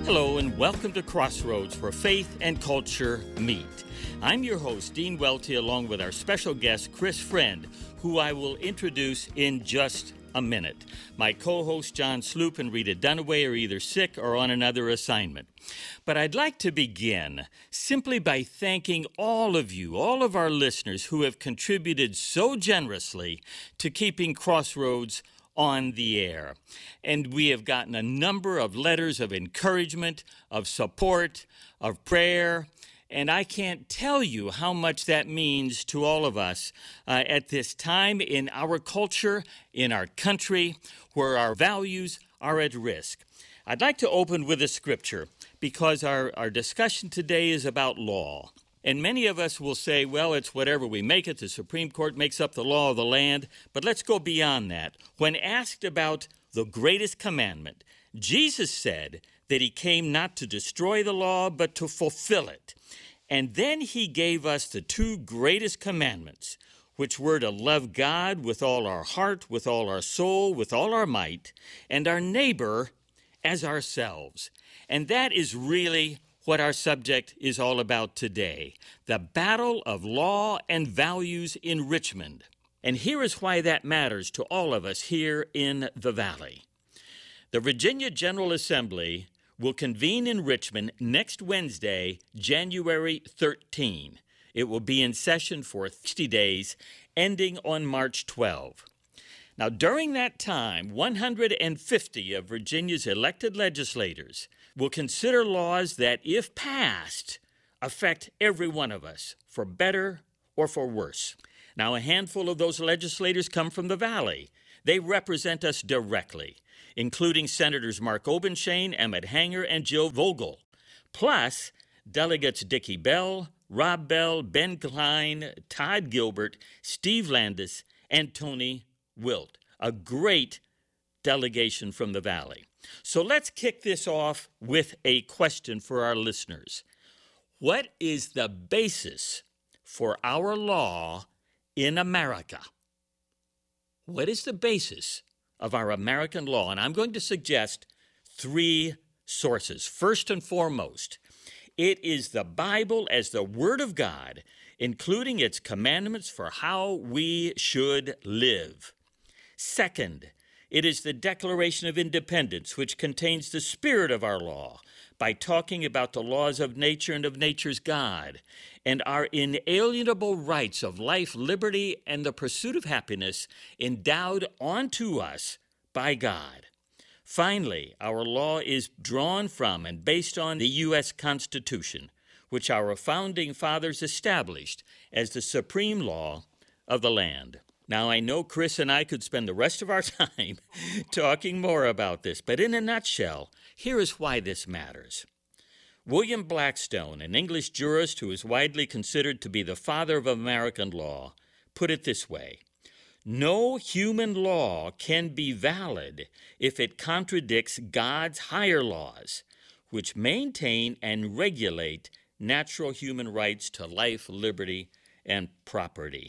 Hello and welcome to Crossroads, where faith and culture meet. I'm your host, Dean Welty, along with our special guest, Chris Friend, who I will introduce in just a minute. My co-hosts, John Sloop and Rita Dunaway, are either sick or on another assignment. But I'd like to begin simply by thanking all of you, all of our listeners who have contributed so generously to keeping Crossroads on the air. And we have gotten a number of letters of encouragement, of support, of prayer, and I can't tell you how much that means to all of us at this time in our culture, in our country, where our values are at risk. I'd like to open with a scripture because our discussion today is about law. And many of us will say, well, it's whatever we make it. The Supreme Court makes up the law of the land. But let's go beyond that. When asked about the greatest commandment, Jesus said that he came not to destroy the law, but to fulfill it. And then he gave us the two greatest commandments, which were to love God with all our heart, with all our soul, with all our might, and our neighbor as ourselves. And that is really what our subject is all about today, the battle of law and values in Richmond. And here is why that matters to all of us here in the Valley. The Virginia General Assembly will convene in Richmond next Wednesday, January 13. It will be in session for 60 days, ending on March 12. Now, during that time, 150 of Virginia's elected legislators will consider laws that, if passed, affect every one of us, for better or for worse. Now, a handful of those legislators come from the Valley. They represent us directly, including Senators Mark Obenshain, Emmett Hanger, and Jill Vogel, plus delegates Dickie Bell, Rob Bell, Ben Klein, Todd Gilbert, Steve Landis, and Tony Wilt, a great delegation from the Valley. So let's kick this off with a question for our listeners. What is the basis for our law in America? What is the basis of our American law? And I'm going to suggest three sources. First and foremost, it is the Bible as the Word of God, including its commandments for how we should live. Second, it is the Declaration of Independence, which contains the spirit of our law by talking about the laws of nature and of nature's God, and our inalienable rights of life, liberty, and the pursuit of happiness endowed onto us by God. Finally, our law is drawn from and based on the U.S. Constitution, which our founding fathers established as the supreme law of the land. Now, I know Chris and I could spend the rest of our time talking more about this, but in a nutshell, here is why this matters. William Blackstone, an English jurist who is widely considered to be the father of American law, put it this way: no human law can be valid if it contradicts God's higher laws, which maintain and regulate natural human rights to life, liberty, and property.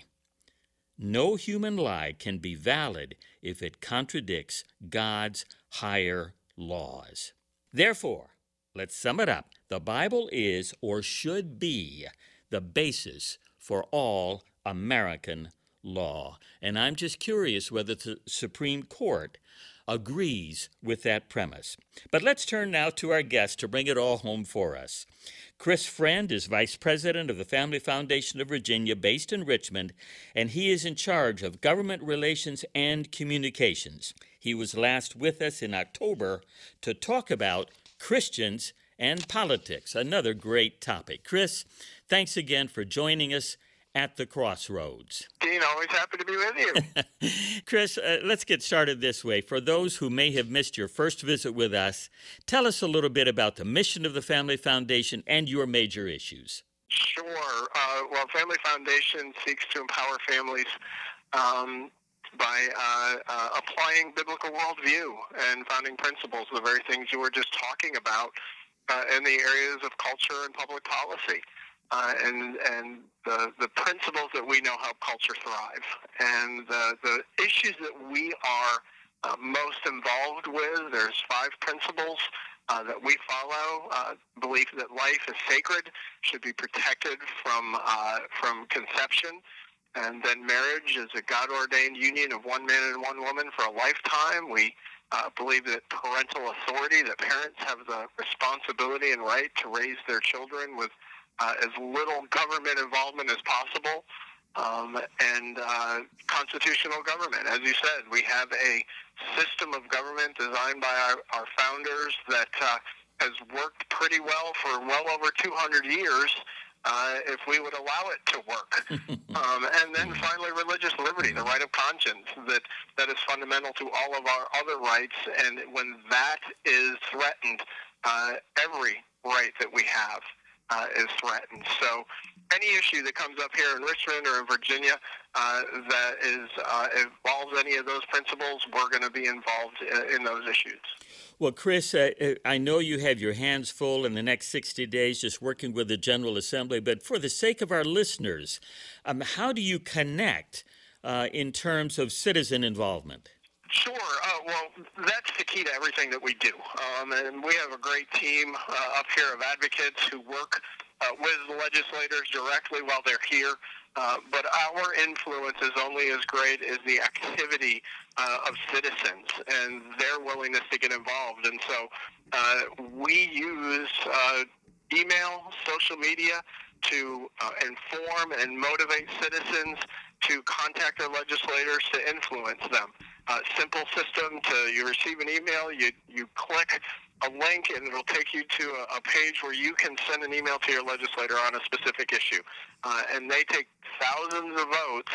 No human lie can be valid if it contradicts God's higher laws. Therefore, let's sum it up. The Bible is, or should be, the basis for all American law. And I'm just curious whether the Supreme Court agrees with that premise. But let's turn now to our guest to bring it all home for us. Chris Friend is Vice President of the Family Foundation of Virginia, based in Richmond, and he is in charge of government relations and communications. He was last with us in October to talk about Christians and politics, another great topic. Chris, thanks again for joining us at the Crossroads. Dean, always happy to be with you. Chris, let's get started this way. For those who may have missed your first visit with us, tell us a little bit about the mission of the Family Foundation and your major issues. Sure. Well, Family Foundation seeks to empower families by applying biblical worldview and founding principles, the very things you were just talking about in the areas of culture and public policy. And the principles that we know help culture thrive. And the issues that we are most involved with, there's 5 principles that we follow, belief that life is sacred, should be protected from conception, and then marriage is a God-ordained union of one man and one woman for a lifetime. We believe that parental authority, that parents have the responsibility and right to raise their children with as little government involvement as possible, and constitutional government. As you said, we have a system of government designed by our founders that has worked pretty well for well over 200 years, if we would allow it to work. And then finally, religious liberty, the right of conscience, that is fundamental to all of our other rights. And when that is threatened, every right that we have is threatened. So any issue that comes up here in Richmond or in Virginia that involves any of those principles, we're going to be involved in those issues. Well, Chris, I know you have your hands full in the next 60 days just working with the General Assembly, but for the sake of our listeners, how do you connect in terms of citizen involvement? Sure. Well, that's the key to everything that we do. And we have a great team up here of advocates who work with legislators directly while they're here. But our influence is only as great as the activity of citizens and their willingness to get involved. And so we use email, social media to inform and motivate citizens to contact their legislators to influence them. Simple system you receive an email, you click a link, and it'll take you to a page where you can send an email to your legislator on a specific issue. And they take thousands of votes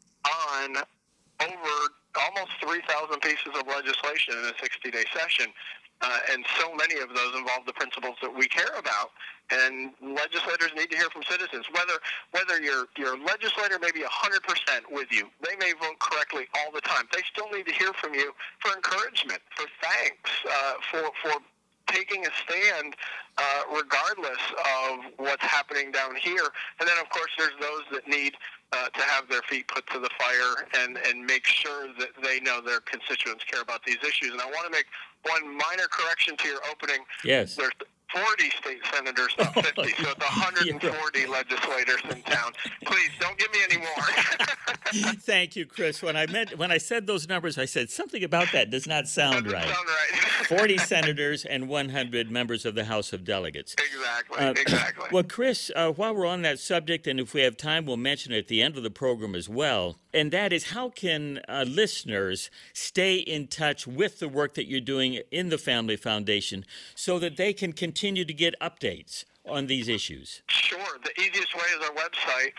on over almost 3,000 pieces of legislation in a 60-day session. And so many of those involve the principles that we care about. And legislators need to hear from citizens. Whether your legislator may be 100% with you, they may vote correctly all the time. They still need to hear from you for encouragement, for thanks, for taking a stand regardless of what's happening down here. And then, of course, there's those that need to have their feet put to the fire and make sure that they know their constituents care about these issues. And I want to make one minor correction to your opening. Yes. There's 40 state senators, not 50, so it's 140 legislators in town. Please, don't give me any more. Thank you, Chris. When I said those numbers, I said something about that does not sound right. 40 senators and 100 members of the House of Delegates. Exactly. Well, Chris, while we're on that subject, and if we have time, we'll mention it at the end of the program as well, and that is how can listeners stay in touch with the work that you're doing in the Family Foundation so that they can continue to get updates on these issues? Sure. The easiest way is our website,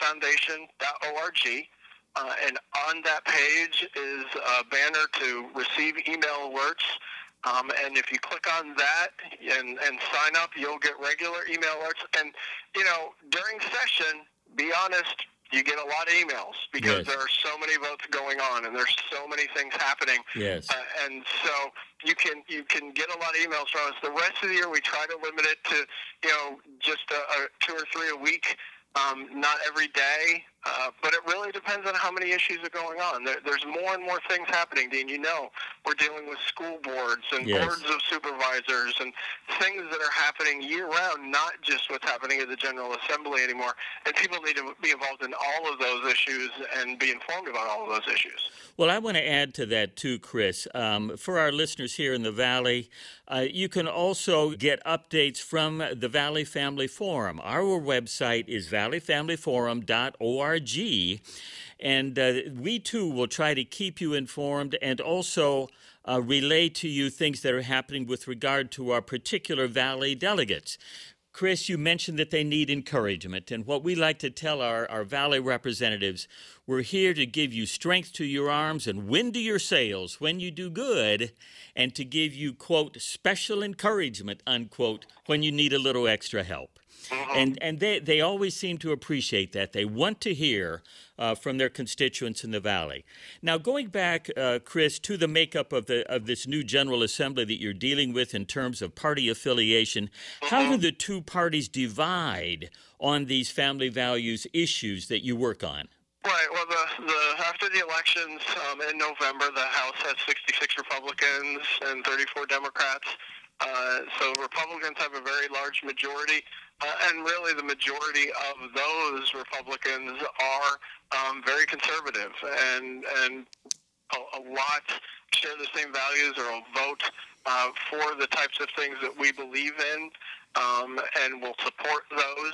familyfoundation.org. And on that page is a banner to receive email alerts. And if you click on that and sign up, you'll get regular email alerts. And, during session, be honest, you get a lot of emails because there are so many votes going on and there's so many things happening. Yes. And so you can get a lot of emails from us. The rest of the year, we try to limit it to, just 2 or 3 a week. Not every day, but it really depends on how many issues are going on. There's more and more things happening, Dean. We're dealing with school boards and boards of supervisors and things that are happening year-round, not just what's happening at the General Assembly anymore. And people need to be involved in all of those issues and be informed about all of those issues. Well, I want to add to that too, Chris. For our listeners here in the Valley, you can also get updates from the Valley Family Forum. Our website is valleyfamilyforum.org, and we too will try to keep you informed and also relay to you things that are happening with regard to our particular Valley delegates. Chris, you mentioned that they need encouragement, and what we like to tell our Valley representatives, we're here to give you strength to your arms and wind to your sails when you do good, and to give you, quote, special encouragement, unquote, when you need a little extra help. And they always seem to appreciate that. They want to hear from their constituents in the Valley. Now, going back, Chris, to the makeup of this new General Assembly that you're dealing with in terms of party affiliation, how do the two parties divide on these family values issues that you work on? Right. Well, after the elections in November, the House had 66 Republicans and 34 Democrats. So Republicans have a very large majority, and really the majority of those Republicans are very conservative, and a lot share the same values or will vote for the types of things that we believe in, and will support those.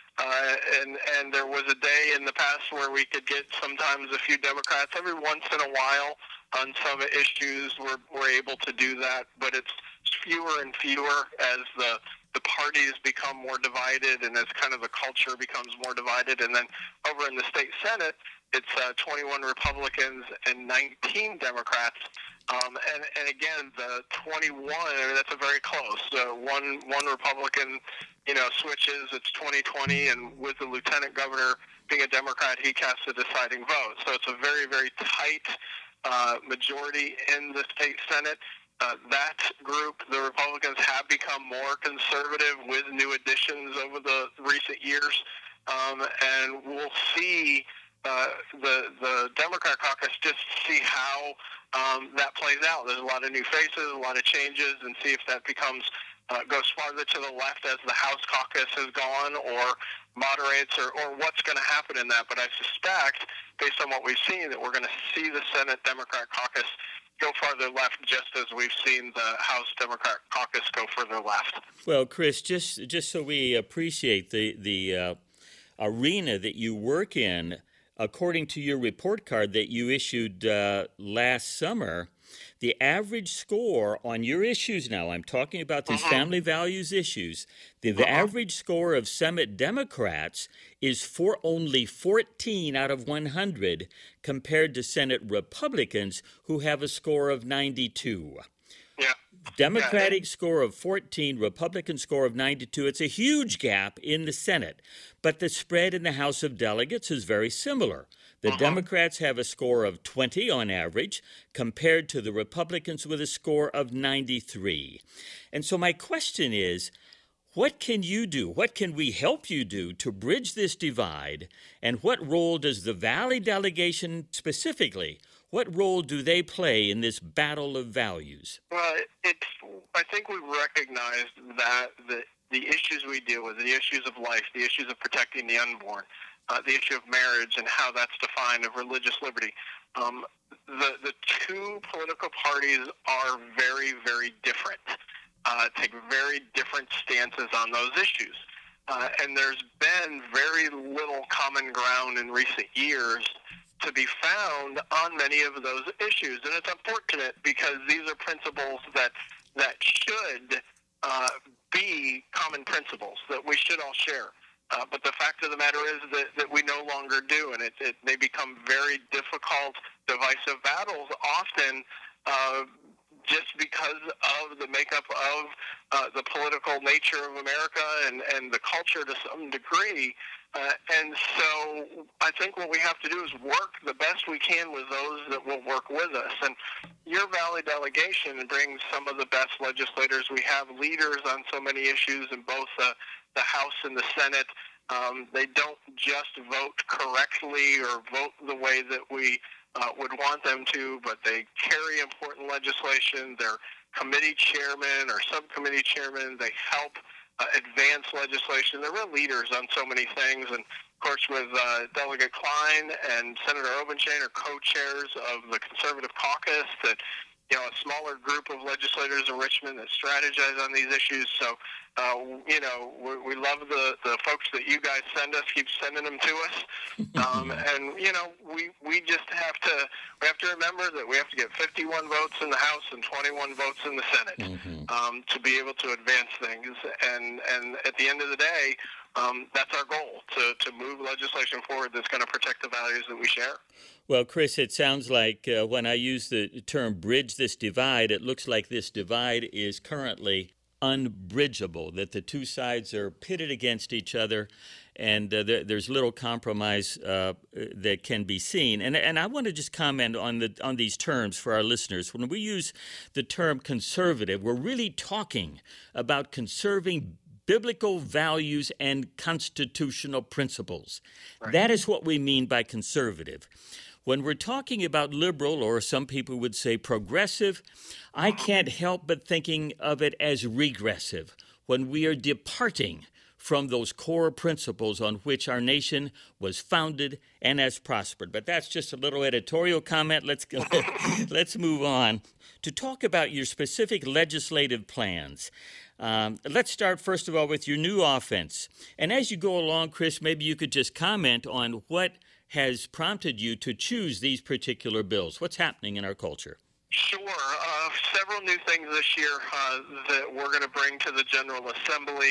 And there was a day in the past where we could get sometimes a few Democrats every once in a while on some issues. We're able to do that, but it's fewer and fewer as the parties become more divided and as kind of the culture becomes more divided. And then over in the state Senate, it's 21 Republicans and 19 Democrats. And again, the 21, that's a very close. One Republican, switches. It's 2020, and with the lieutenant governor being a Democrat, he casts a deciding vote. So it's a very, very tight majority in the state Senate. That group, the Republicans, have become more conservative with new additions over the recent years, and we'll see the Democrat caucus just see how that plays out. There's a lot of new faces, a lot of changes, and see if that goes farther to the left as the House caucus has gone, or moderates, or what's going to happen in that. But I suspect, based on what we've seen, that we're going to see the Senate Democrat caucus go farther left, just as we've seen the House Democrat caucus go further left. Well, Chris, just so we appreciate the arena that you work in, according to your report card that you issued last summer, the average score on your issues now, I'm talking about these family values issues, the average score of Senate Democrats is only 14 out of 100 compared to Senate Republicans who have a score of 92. Yeah. Democratic score of 14, Republican score of 92. It's a huge gap in the Senate, but the spread in the House of Delegates is very similar. The Democrats have a score of 20 on average compared to the Republicans with a score of 93. And so my question is, what can you do? What can we help you do to bridge this divide? And what role does the Valley delegation specifically, what role do they play in this battle of values? Well, I think we recognized that the issues we deal with, the issues of life, the issues of protecting the unborn, the issue of marriage and how that's defined, of religious liberty. The two political parties are very, very different, take very different stances on those issues. And there's been very little common ground in recent years to be found on many of those issues. And it's unfortunate because these are principles that should be common principles that we should all share. But the fact of the matter is that we no longer do, and they become very difficult, divisive battles, often just because of the makeup of the political nature of America and the culture to some degree. And so I think what we have to do is work the best we can with those that will work with us. And your Valley delegation brings some of the best legislators. We have leaders on so many issues in both the House and the Senate. They don't just vote correctly or vote the way that we would want them to, but they carry important legislation. They're committee chairmen or subcommittee chairmen. They help advance legislation. They're real leaders on so many things. And, of course, with Delegate Klein and Senator Obenshain are co-chairs of the Conservative Caucus, that a smaller group of legislators in Richmond that strategize on these issues. So, we love the folks that you guys send us. Keep sending them to us. And, we just have to remember that we have to get 51 votes in the House and 21 votes in the Senate to be able to advance things. And at the end of the day, that's our goal, to move legislation forward that's going to protect the values that we share. Well, Chris, it sounds like when I use the term bridge this divide, it looks like this divide is currently unbridgeable, that the two sides are pitted against each other, and there's little compromise that can be seen. And I want to just comment on these terms for our listeners. When we use the term conservative, we're really talking about conserving biblical values and constitutional principles. Right. That is what we mean by conservative. When we're talking about liberal, or some people would say progressive, I can't help but thinking of it as regressive, when we are departing from those core principles on which our nation was founded and has prospered. But that's just a little editorial comment. Let's move on to talk about your specific legislative plans. Let's start, first of all, with your new offense. And as you go along, Chris, maybe you could just comment on what has prompted you to choose these particular bills. What's happening in our culture? Sure. Several new things this year that we're going to bring to the General Assembly,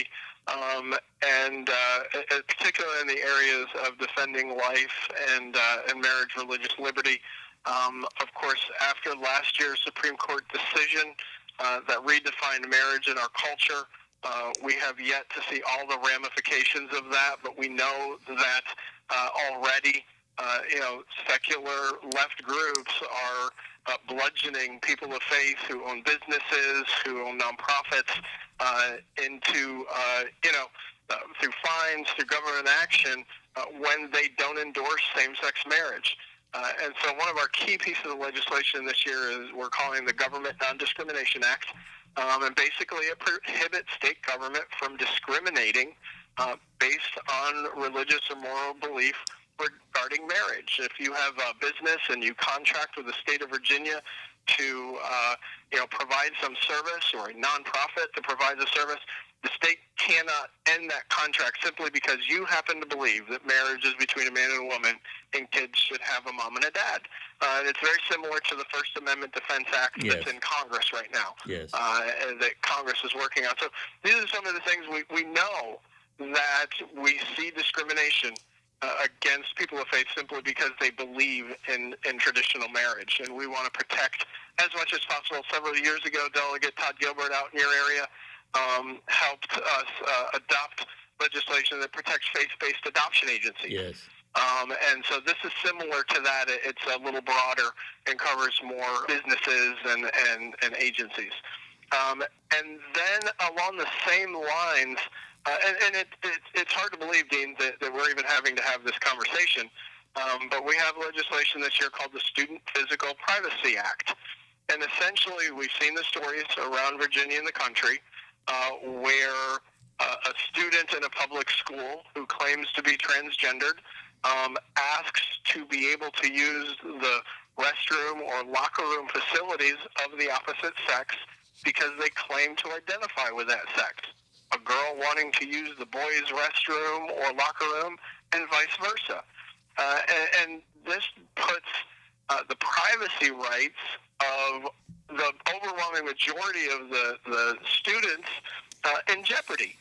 and particularly in the areas of defending life and marriage, religious liberty. Of course, after last year's Supreme Court decision that redefined marriage in our culture, we have yet to see all the ramifications of that, but we know that already, secular left groups are bludgeoning people of faith who own businesses, who own nonprofits, into, through fines, through government action, when they don't endorse same-sex marriage. And so one of our key pieces of legislation this year is we're calling the Government Non-Discrimination Act. And basically it prohibits state government from discriminating based on religious or moral belief regarding marriage. If you have a business and you contract with the state of Virginia to provide some service, or a nonprofit to provide the service, the state cannot end that contract simply because you happen to believe that marriage is between a man and a woman and kids should have a mom and a dad. And it's very similar to the First Amendment Defense Act that's in Congress right now, that Congress is working on. So these are some of the things we know, that we see discrimination against people of faith simply because they believe in traditional marriage, and we want to protect as much as possible. Several years ago, Delegate Todd Gilbert out in your area helped us adopt legislation that protects faith-based adoption agencies. Yes. And so this is similar to that. It's a little broader and covers more businesses and agencies. And then along the same lines, it's hard to believe, Dean, that we're even having to have this conversation, but we have legislation this year called the Student Physical Privacy Act. And essentially, we've seen the stories around Virginia and the country where a student in a public school who claims to be transgendered asks to be able to use the restroom or locker room facilities of the opposite sex because they claim to identify with that sex. A girl wanting to use the boys' restroom or locker room, and vice versa. And this puts the privacy rights of the overwhelming majority of the students in jeopardy.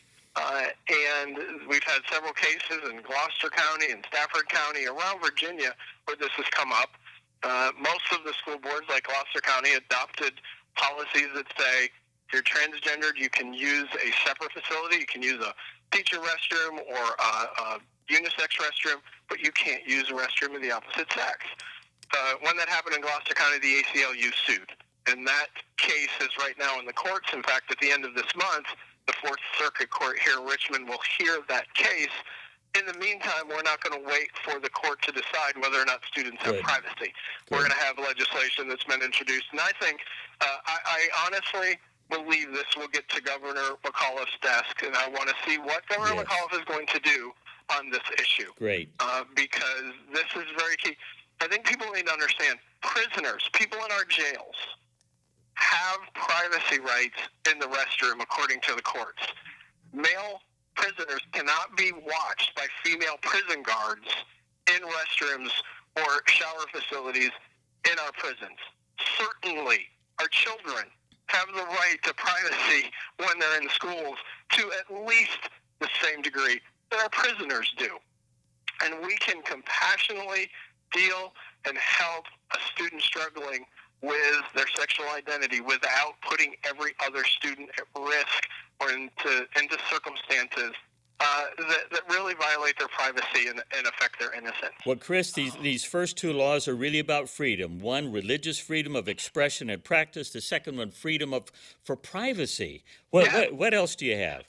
And we've had several cases in Gloucester County and Stafford County around Virginia where this has come up. Most of the school boards, like Gloucester County, adopted policies that say, if you're transgendered, you can use a separate facility. You can use a teacher restroom or a unisex restroom, but you can't use a restroom of the opposite sex. When that happened in Gloucester County, the ACLU sued. And that case is right now in the courts. In fact, at the end of this month, the Fourth Circuit Court here in Richmond will hear that case. In the meantime, we're not going to wait for the court to decide whether or not students have privacy. We're going to have legislation that's been introduced. And I think, I honestly believe this will get to Governor McAuliffe's desk, and I want to see what Governor McAuliffe is going to do on this issue. Great. Because this is very key. I think people need to understand, prisoners, people in our jails, have privacy rights in the restroom according to the courts. Male prisoners cannot be watched by female prison guards in restrooms or shower facilities in our prisons. Certainly, our children have the right to privacy when they're in schools to at least the same degree that our prisoners do. And we can compassionately deal and help a student struggling with their sexual identity without putting every other student at risk or into circumstances that really violate their privacy and affect their innocence. Well, Chris, these first two laws are really about freedom. One, religious freedom of expression and practice. The second one, freedom for privacy. What else do you have?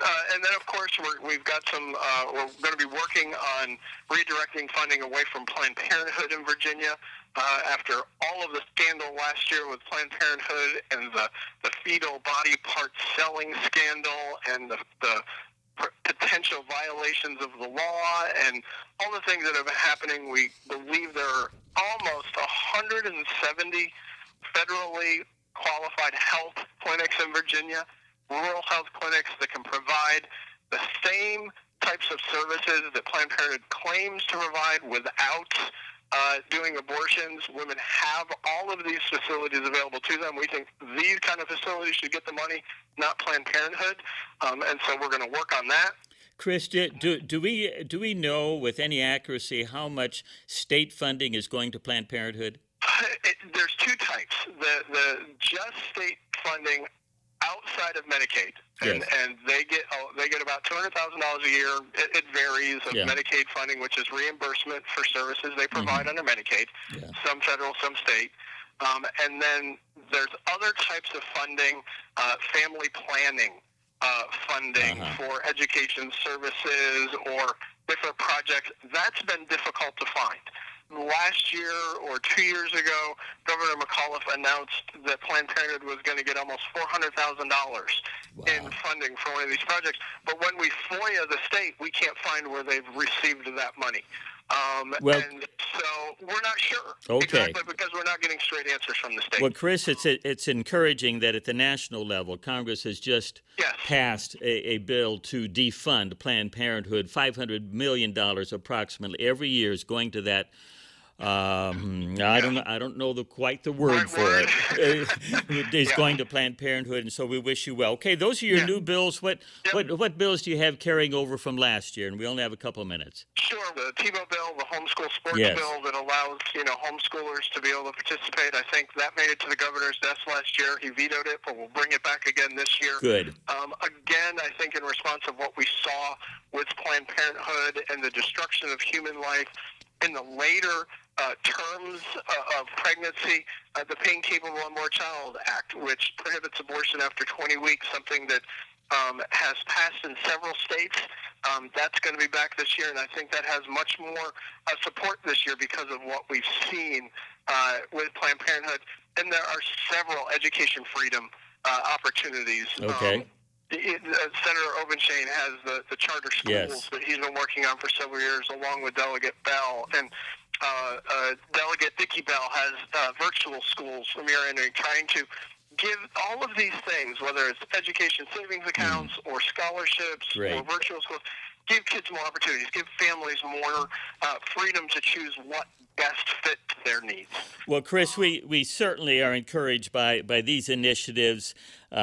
And then, of course, we've got some. We're going to be working on redirecting funding away from Planned Parenthood in Virginia after all of the scandal last year with Planned Parenthood and the fetal body part selling scandal and the potential violations of the law and all the things that have been happening. We believe there are almost 170 federally qualified health clinics in Virginia, rural health clinics that can provide the same types of services that Planned Parenthood claims to provide without doing abortions. Women have all of these facilities available to them. We think these kind of facilities should get the money, not Planned Parenthood, and so we're going to work on that. Chris, do we know with any accuracy how much state funding is going to Planned Parenthood? There's two types. The just state funding outside of Medicaid, yes. and they get about $200,000 a year. It varies of Medicaid funding, which is reimbursement for services they provide under Medicaid, some federal, some state. And then there's other types of funding, family planning funding for education services or different projects. That's been difficult to find. Last year or 2 years ago, Governor McAuliffe announced that Planned Parenthood was going to get almost $400,000 in funding for one of these projects. But when we FOIA the state, we can't find where they've received that money. And so we're not sure. Exactly, because we're not getting straight answers from the state. Well, Chris, it's encouraging that at the national level, Congress has just passed a bill to defund Planned Parenthood. $500 million approximately every year is going to that. I don't know quite the word for it. It's going to Planned Parenthood, and so we wish you well. Okay, those are your new bills. What bills do you have carrying over from last year? And we only have a couple of minutes. Sure, the TiVo bill, the homeschool sports bill that allows homeschoolers to be able to participate. I think that made it to the governor's desk last year. He vetoed it, but we'll bring it back again this year. Good. Again, I think in response of what we saw with Planned Parenthood and the destruction of human life in the later terms of pregnancy, the Pain Capable Unborn Child Act, which prohibits abortion after 20 weeks, something that has passed in several states. That's going to be back this year, and I think that has much more support this year because of what we've seen with Planned Parenthood. And there are several education freedom opportunities. Okay. Senator Obenshain has the charter schools that he's been working on for several years, along with Delegate Bell. And Delegate Dickey Bell has virtual schools from your end, trying to give all of these things, whether it's education savings accounts or scholarships or virtual schools, give kids more opportunities, give families more freedom to choose what best fit their needs. Well, Chris, we certainly are encouraged by these initiatives.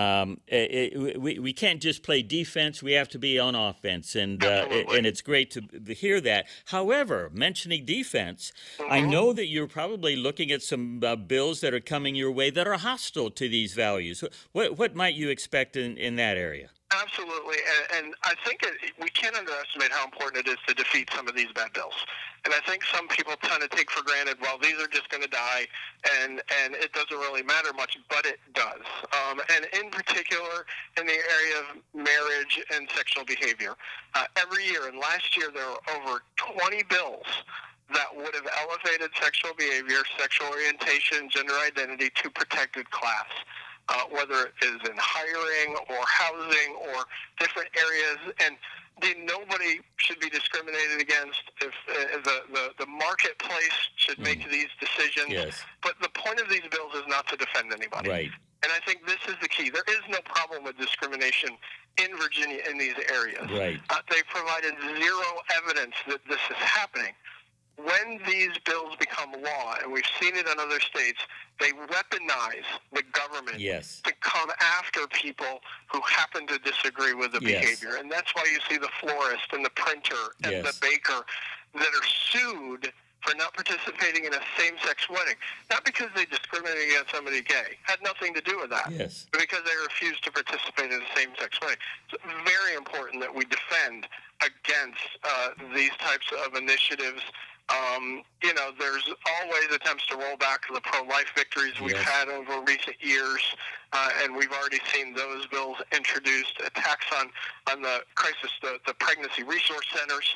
We can't just play defense; we have to be on offense, and it's great to hear that. However, mentioning defense, I know that you're probably looking at some bills that are coming your way that are hostile to these values. What might you expect in that area? Absolutely, and I think we can't underestimate how important it is to defeat some of these bad bills. And I think some people tend to take for granted, well, these are just going to die, and it doesn't really matter much, but it does. And in particular, in the area of marriage and sexual behavior. Every year, and last year there were over 20 bills that would have elevated sexual behavior, sexual orientation, gender identity to protected class. Whether it is in hiring or housing or different areas, and nobody should be discriminated against. If the marketplace should make these decisions, but the point of these bills is not to defend anybody. Right. And I think this is the key. There is no problem with discrimination in Virginia in these areas. Right. They provided zero evidence that this is happening. When these bills become law, and we've seen it in other states, they weaponize the government to come after people who happen to disagree with the behavior. And that's why you see the florist and the printer and the baker that are sued for not participating in a same-sex wedding. Not because they discriminated against somebody gay. Had nothing to do with that. But because they refused to participate in a same-sex wedding. It's very important that we defend against these types of initiatives. There's always attempts to roll back the pro-life victories we've had over recent years, and we've already seen those bills introduced, attacks on the crisis, the pregnancy resource centers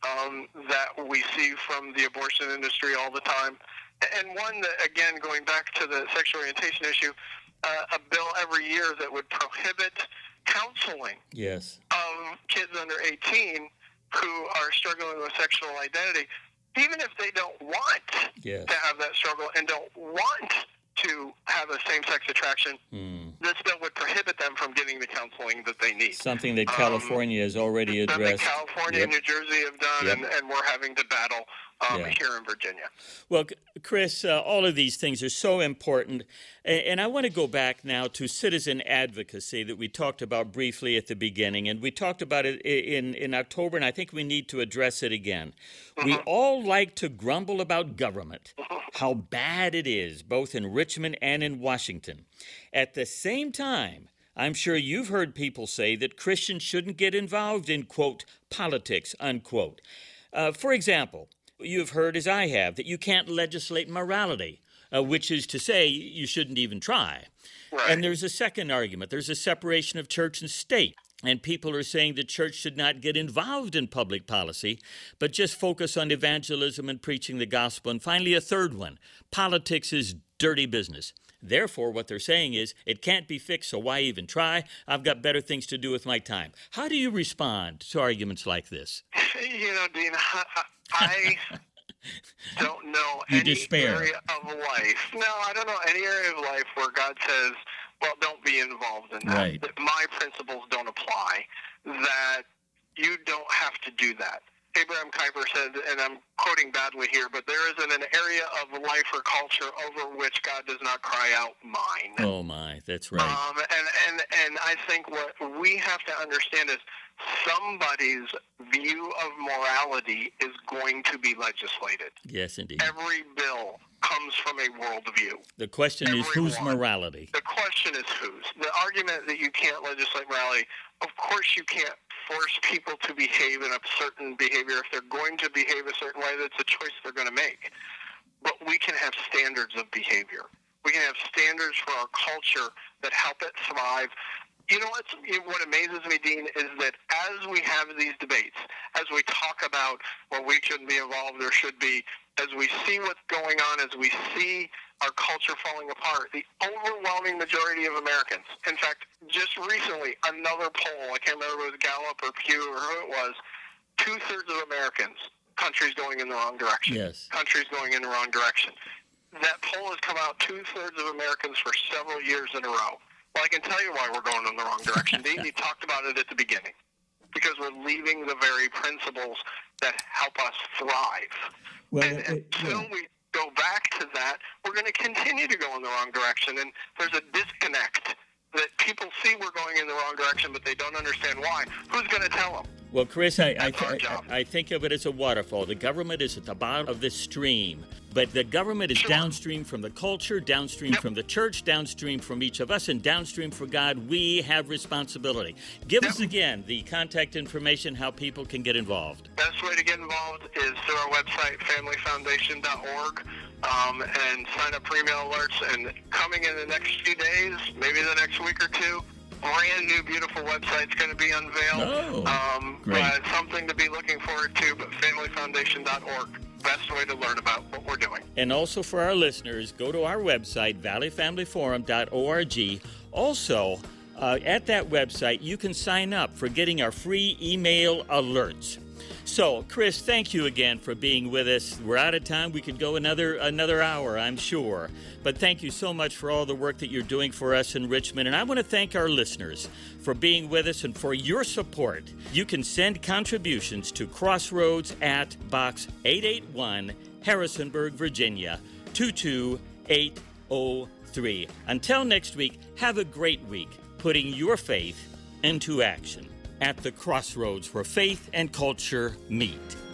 that we see from the abortion industry all the time. And one that, again, going back to the sexual orientation issue, a bill every year that would prohibit counseling of kids under 18 who are struggling with sexual identity, even if they don't want to have that struggle and don't want to have a same-sex attraction, this bill would prohibit them from getting the counseling that they need. Something that California has already addressed. Something California and New Jersey have done, and we're having to battle here in Virginia. Well, Chris, all of these things are so important. And I want to go back now to citizen advocacy that we talked about briefly at the beginning. And we talked about it in October, and I think we need to address it again. We all like to grumble about government, how bad it is, both in Richmond and in Washington. At the same time, I'm sure you've heard people say that Christians shouldn't get involved in, quote, politics, unquote. For example, you've heard, as I have, that you can't legislate morality, which is to say you shouldn't even try. Right. And there's a second argument. There's a separation of church and state. And people are saying the church should not get involved in public policy, but just focus on evangelism and preaching the gospel. And finally, a third one. Politics is dirty business. Therefore, what they're saying is, it can't be fixed, so why even try? I've got better things to do with my time. How do you respond to arguments like this? Dean, I don't know any area of life. No, I don't know any area of life where God says, well, don't be involved in that. Right. That my principles don't apply, that you don't have to do that. Abraham Kuyper said, and I'm quoting badly here, but there isn't an area of life or culture over which God does not cry out, mine. Oh, my, that's right. And I think what we have to understand is somebody's view of morality is going to be legislated. Yes, indeed. Every bill comes from a worldview. The question is, whose morality? The question is whose. The argument that you can't legislate morality, of course you can't force people to behave in a certain behavior. If they're going to behave a certain way, that's a choice they're going to make. But we can have standards of behavior. We can have standards for our culture that help it thrive. You know what amazes me, Dean, is that as we have these debates, as we talk about, well, we shouldn't be involved or should be, as we see what's going on, as we see our culture falling apart, the overwhelming majority of Americans, in fact, just recently, another poll, I can't remember if it was Gallup or Pew or who it was, 2/3 of Americans, countries going in the wrong direction. Yes. Countries going in the wrong direction. That poll has come out 2/3 of Americans for several years in a row. Well, I can tell you why we're going in the wrong direction, Dean. You talked about it at the beginning. Because we're leaving the very principles that help us thrive. Well, and until we go back to that, we're going to continue to go in the wrong direction. And there's a disconnect that people see we're going in the wrong direction, but they don't understand why. Who's going to tell them? Well, Chris, I think of it as a waterfall. The government is at the bottom of this stream, but the government is downstream from the culture, downstream from the church, downstream from each of us, and downstream for God. We have responsibility. Give us again the contact information, how people can get involved. Best way to get involved is through our website, familyfoundation.org, and sign up for email alerts. And coming in the next few days, maybe the next week or two, brand new, beautiful website's going to be unveiled. Great. Something to be looking forward to, but familyfoundation.org. Best way to learn about what we're doing. And also for our listeners, go to our website, valleyfamilyforum.org. Also, at that website, you can sign up for getting our free email alerts. So, Chris, thank you again for being with us. We're out of time. We could go another hour, I'm sure. But thank you so much for all the work that you're doing for us in Richmond. And I want to thank our listeners for being with us and for your support. You can send contributions to Crossroads at Box 881, Harrisonburg, Virginia, 22803. Until next week, have a great week putting your faith into action at the crossroads where faith and culture meet.